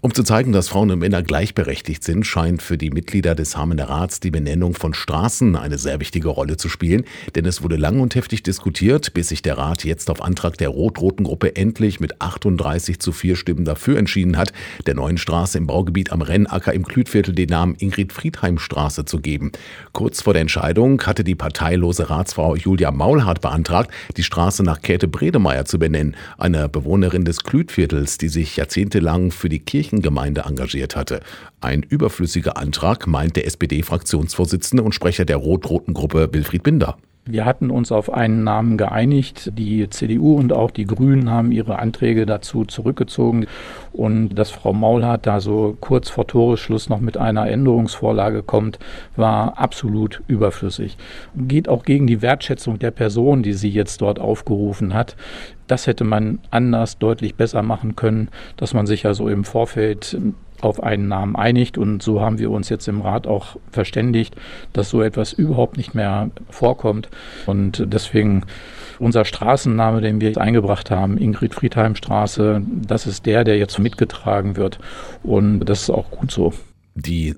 Um zu zeigen, dass Frauen und Männer gleichberechtigt sind, scheint für die Mitglieder des Hamelner Rats die Benennung von Straßen eine sehr wichtige Rolle zu spielen. Denn es wurde lang und heftig diskutiert, bis sich der Rat jetzt auf Antrag der rot-roten Gruppe endlich mit 38:4 Stimmen dafür entschieden hat, der neuen Straße im Baugebiet am Rennacker im Klütviertel den Namen Ingrid-Friedheim-Straße zu geben. Kurz vor der Entscheidung hatte die parteilose Ratsfrau Julia Maulhardt beantragt, die Straße nach Käthe Bredemeier zu benennen, einer Bewohnerin des Klütviertels, die sich jahrzehntelang für die Kirchengemeinde engagiert hatte. Ein überflüssiger Antrag, meint der SPD-Fraktionsvorsitzende und Sprecher der rot-roten Gruppe Wilfried Binder. Wir hatten uns auf einen Namen geeinigt. Die CDU und auch die Grünen haben ihre Anträge dazu zurückgezogen. Und dass Frau Maulhardt da so kurz vor Toresschluss noch mit einer Änderungsvorlage kommt, war absolut überflüssig. Geht auch gegen die Wertschätzung der Person, die sie jetzt dort aufgerufen hat. Das hätte man anders, deutlich besser machen können, dass man sich also im Vorfeld auf einen Namen einigt. Und so haben wir uns jetzt im Rat auch verständigt, dass so etwas überhaupt nicht mehr vorkommt. Und deswegen unser Straßenname, den wir eingebracht haben, Ingrid-Friedheim-Straße, das ist der jetzt mitgetragen wird. Und das ist auch gut so. Die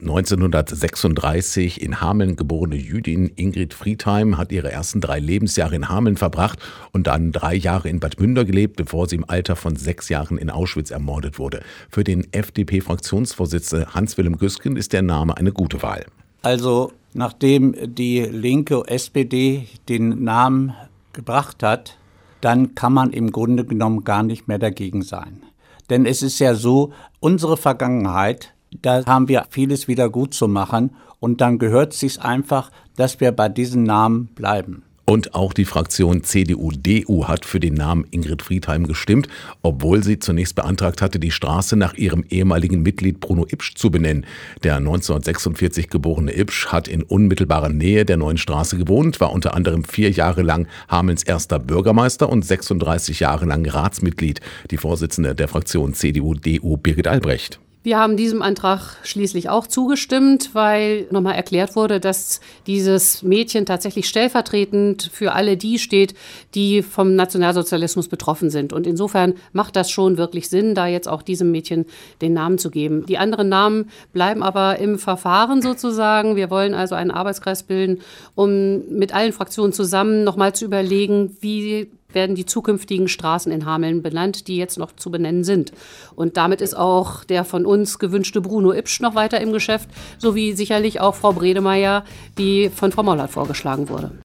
1936 in Hameln geborene Jüdin Ingrid Friedheim hat ihre ersten 3 Lebensjahre in Hameln verbracht und dann 3 Jahre in Bad Münder gelebt, bevor sie im Alter von 6 Jahren in Auschwitz ermordet wurde. Für den FDP-Fraktionsvorsitzenden Hans-Wilhelm Güsken ist der Name eine gute Wahl. Also nachdem die linke SPD den Namen gebracht hat, dann kann man im Grunde genommen gar nicht mehr dagegen sein. Denn es ist ja so, unsere Vergangenheit, da haben wir vieles wieder gut zu machen und dann gehört es sich einfach, dass wir bei diesem Namen bleiben. Und auch die Fraktion CDU-DU hat für den Namen Ingrid Friedheim gestimmt, obwohl sie zunächst beantragt hatte, die Straße nach ihrem ehemaligen Mitglied Bruno Ipsch zu benennen. Der 1946 geborene Ipsch hat in unmittelbarer Nähe der neuen Straße gewohnt, war unter anderem 4 Jahre lang Hamelns erster Bürgermeister und 36 Jahre lang Ratsmitglied. Die Vorsitzende der Fraktion CDU-DU, Birgit Albrecht. Wir haben diesem Antrag schließlich auch zugestimmt, weil nochmal erklärt wurde, dass dieses Mädchen tatsächlich stellvertretend für alle die steht, die vom Nationalsozialismus betroffen sind. Und insofern macht das schon wirklich Sinn, da jetzt auch diesem Mädchen den Namen zu geben. Die anderen Namen bleiben aber im Verfahren sozusagen. Wir wollen also einen Arbeitskreis bilden, um mit allen Fraktionen zusammen nochmal zu überlegen, wie werden die zukünftigen Straßen in Hameln benannt, die jetzt noch zu benennen sind. Und damit ist auch der von uns gewünschte Bruno Ipsch noch weiter im Geschäft, sowie sicherlich auch Frau Bredemeier, die von Frau Maulhardt vorgeschlagen wurde.